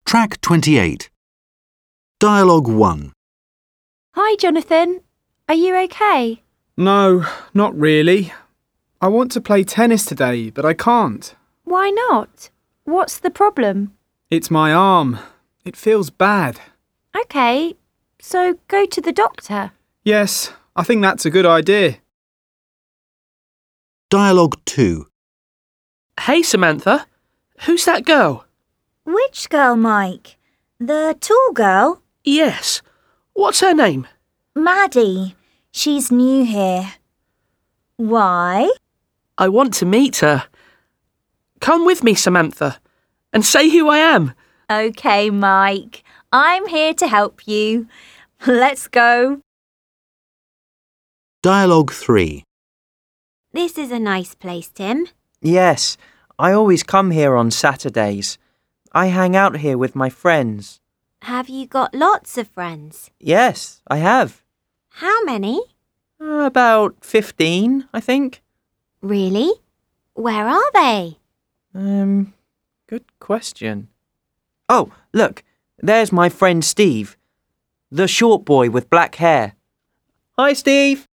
Track 28. Dialogue 1. Hi, Jonathan. Are you okay? No, not really. I want to play tennis today, but I can't. Why not? What's the problem? It's my arm. It feels bad. Okay, so go to the doctor. Yes, I think that's a good idea. Dialogue 2. Hey, Samantha. Who's that girl? Which girl, Mike? The tall girl? Yes. What's her name? Maddie. She's new here. Why? I want to meet her. Come with me, Samantha, and say who I am. OK, Mike. I'm here to help you. Let's go. Dialogue 3. This is a nice place, Tim. Yes, I always come here on Saturdays. I hang out here with my friends. Have you got lots of friends? Yes, I have. How many? About 15, I think. Really? Where are they? Good question. Oh, look, there's my friend Steve. The short boy with black hair. Hi, Steve.